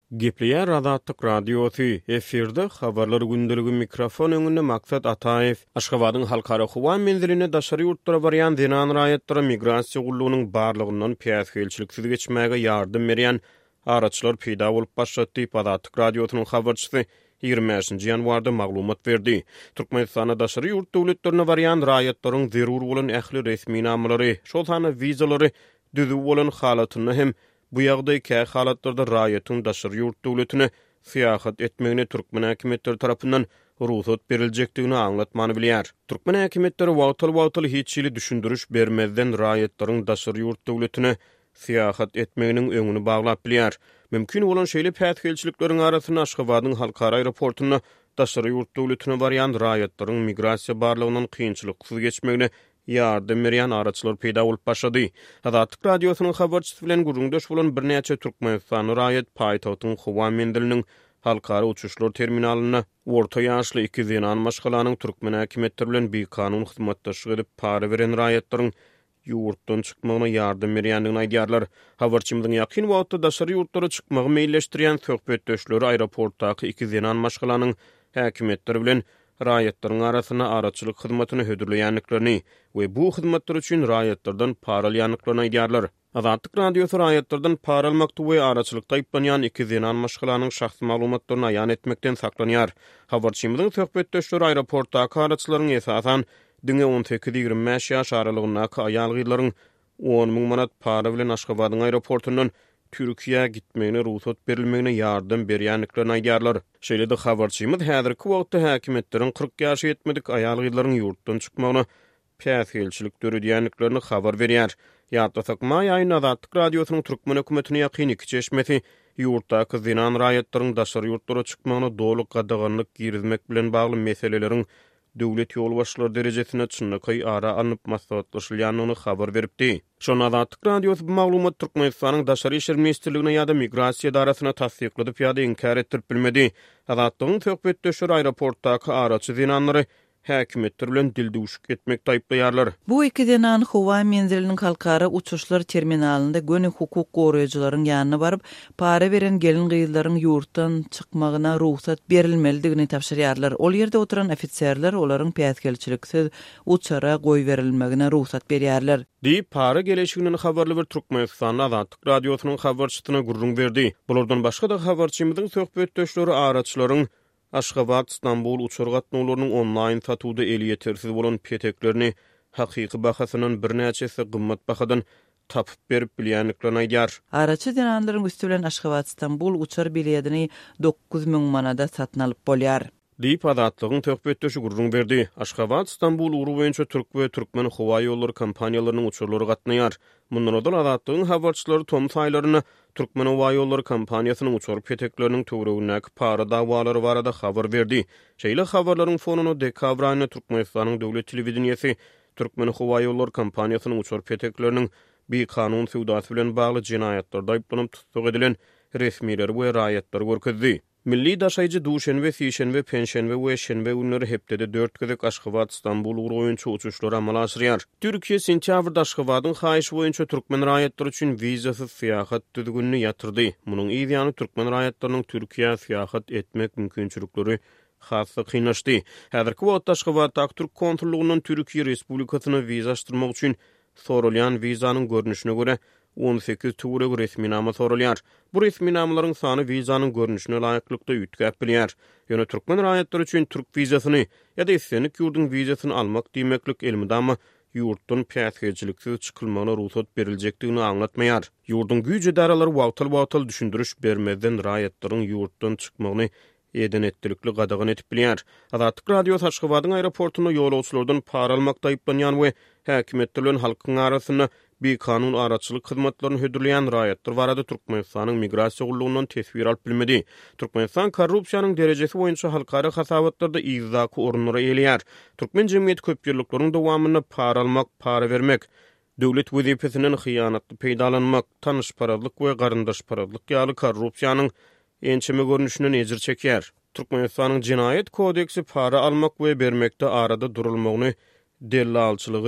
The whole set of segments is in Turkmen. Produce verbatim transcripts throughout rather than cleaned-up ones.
Gepliýär Azatlyk radiosu efirde habarlar gündəligi mikrofon öňünde Maksat Ataev Aşgabatyň halkara howa menziline daşary ýurtlara barýan dinan raýatlara migrasiýa gullugynyň barlygyndan piýasgelçiliksiz geçmäge ýardym berýän araçlar peýda bolup başlady. Azatlyk radiosynyň habarçysy ýygrimi beşinji ýanwarda maglumat berdi. Türkmenistana daşary ýurt döwletlerine barýan raýatlaryň zerur bolan ähli resmi namlary, şol hany wizalary düzü bolan halatyny hem bu ýagdaý kä halatlarda raýatyň daşary ýurt döwletine syýahat etmegine türkmen häkimetleri tarapyndan ruhsat berilejekdigini aňlatmany bilýär. Türkmen häkimetleri wagtal-wagtal hiç ýyly düşündürüş bermezden raýatlaryň daşary ýurt döwletine syýahat etmeginiň öňüni baglap bilýär. Mümkin bolan şeýle pätgelçilikleriň arasyna Aşgabatyň halkara aeroportuna daşary ýurt döwletine barýan raýatlaryň migrasiýa barlygyndan kynçylyksız geçmegine ýardym berýän araçlar peýda bolup başlady. Azatlyk radiosynyň habarçysy bilen gurulmdaş bolan birnäçe Türkmenistan raýat paýtagtyň Howa mendiliniň halkara uçuşlar terminalyna orta ýaşly iki zinan maşgalanyň türkmen häkimetleri bilen bir kanun hyzmatdaşlyk edip para beren raýatlaryň ýurtdan çykmagyna ýardym berýändigini aýdýarlar. Habarçymyzyň ýakyn wagtda daşary ýurtlara çykmagy meýilleşdirýän söhbetdeşleri aeroportdaky iki zinan maşgalanyň häkimetleri bilen raýatlaryň arasyna araçylyk hyzmatyny hödürleýänliklerini we bu hyzmatlar üçin raýatlardan para alýanlyklaryny aýdýarlar. Azatlyk radiosu raýatlardan para almakda we araçylykda aýplanýan iki zinan maşgalanyň şahsy maglumatlaryny aýan etmekden saklanýar. Habarçymyzyň söhbetdeşleri aeroportdaky araçlaryň esasan diňe on sekiz ýygrimi beş ýaş aralygyndaky aýal gyzlaryň on ming manat para bilen Aşgabatyň aeroportundan Türkiýe gitmegine ruhsat berilmegine ýardym berýänliklerini aýdýarlar. Şeýle-de habarçymyz häzirki wagtda häkimetleriň kırk ýaşy ýetmedik aýal gyzlaryň ýurtdan çykmagyna päsgelçilik döredýänliklerini habar berýär. Ýatlasak maý aýyna Azatlyk radiosynyň türkmen hökümetine ýakyny keçmesi ýurtdaky zinan raýatlaryň daşary ýurtlara çykmagyna doly gadaganlyk girizmek bilen bagly meseleleriň döwlet ýol başçylary derejesine çynnyky ara anyp maslahatlaşylýanyny habar beripdi. Şonu Azatlyk radiosu bu maglumat Türkmenistanyň daşary işler ministrligine ýa-da migrasiýa darasyna tasdikledik ýa-da inkar etdirip bilmedi. Azatlygyň söhbetdeşleri aeroportdaky araçy zinanlary häkimetler bilen dildüşük etmek taýplaýarlar. Bu iki dinan Howa menziliniň halkara uçuşlar terminalynda göni hukuk goraýjylaryň ýanyna baryp para beren gelin gyzlaryň ýurtdan çykmagyna ruhsat berilmelidigini tapşyrýarlar. Ol ýerde oturan ofitserler olaryň päsgelçiliksiz uçara goý berilmegine ruhsat berýärler. Di para geleşiginiň habarly bir Türkmenistan Azatlyk radiosynyň habarçysyna gurrun berdi. Bulardan başga da habarçymyzyň söhbetdeşleri araçlaryň Aşgabat İstanbul uçur gatnawlarynyň online satuwda eli ýetersiz bolan peteklerini hakyky bahasynyň birnäçesi gymmat bahadan tapyp berip bilýänliklerini aýdýar. Araçy dinanlaryň üstü bilen Aşgabat İstanbul uçur biletini dokuz ming manada satyn alyp bolýar. Diýip Azatlygyň töhbetdeşi gurrun berdi. Aşgabat İstanbul uruw boýunça türk we türkmen howa ýollary kompaniýalarynyň uçurlary gatnaýar. Mundan öňden Azatlygyň habarçylary tom saýlaryna Türkmen Howa Ýollary kompaniýasynyň uçur petekleriniň töweregindäki para dawalary barada habar berdi. Şeýle habarlaryň fonuny dekabr aýyna Türkmenistanyň döwlet telewizionýasy Türkmen Howa Ýollary kompaniýasynyň uçur petekleriniň bir kanun sowdasy bilen bagly jinaýatlarda aýplanyp tutsak edilen resmiler we raýatlar görkezdi. Milli daşaýjy duşenbe, sişenbe, penşenbe we şenbe günleri hepdede dört gezek Aşgabat İstanbul uruwynça uçuşlary amal aşyrýar. Türkiýe sentýabrda Aşgabatyň haýyş boýunça türkmen raýatlary üçin wizasyz syýahat düzgünini ýatyrdy. Munyň ýa-da türkmen raýatlarynyň Türkiýe syýahat etmek mümkinçilikleri hasy kynlaşdy. Häzirki wagtda Aşgabatda Türk konsullugynyň Türkiýe Respublikasyna wiza açdyrmak üçin sorulýan wizanyň görnüşine göre on sekiz türeg resmi nama sorulýar. Bu resmi namalaryň sany wizanyň görnüşine laýyklykda ýetgäp bilýär. Ýöne türkmen raýatlary üçin türk wizasyny ýa-da islenik ýurdun wizasyny almak diýmeklik elmidama ýurtdan päsgelçiliksiz çykylmagyna ruhsat berilejekdigini aňlatmaýar. Ýurdun güýje daralary wagtal-wagtal düşündürüş bermezden raýatlaryň ýurtdan çykmagyny eden etdirikli gadagan etip bilýär. Azatlyk radiosu Aşgabatyň aeroportuna ýolagçylardan para almakda aýplanýan we häkimetler bilen halkyň arasyna bir kanun araçylyk hyzmatlaryny hödürleýän raýatlar barada Türkmenistanyň migrasiýa gullugyndan tesbir alyp bilmedi. Türkmenistan korrupsiýanyň derejesi boýunça halkara hasabatlarda ýyzdaky orunlara eýelýär. Türkmen jemgyýeti köp ýyllaryň dowamyny para almak, para bermek, döwlet wezipesinden hyýanatly peýdalanmak, tanışparazlyk we garyndaşparazlyk ýaly korrupsiýanyň ençeme görnüşinden ejir çekýär. Türkmenistanyň Jinaýet kodeksi para almak we bermekde arada durulmagyny dellalçylygy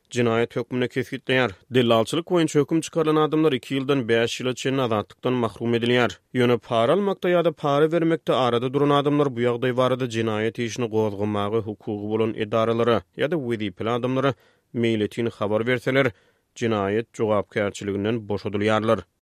cinayet hökmüne kesgitleýär. Dellalçylyk boýunça höküm çykaran adamlar iki ýyldan beş ýyla çenli azatlykdan mahrum edilýär. Ýöne para almakda ýa-da para bermekde arada duran adamlar bu ýagdaý barada cinayet işini gozgamagy hukugy bolan edaralary ýa-da wezipeli adamlara meýletini habar berseler, cinayet jogapkärçiliginden boşadylýarlar.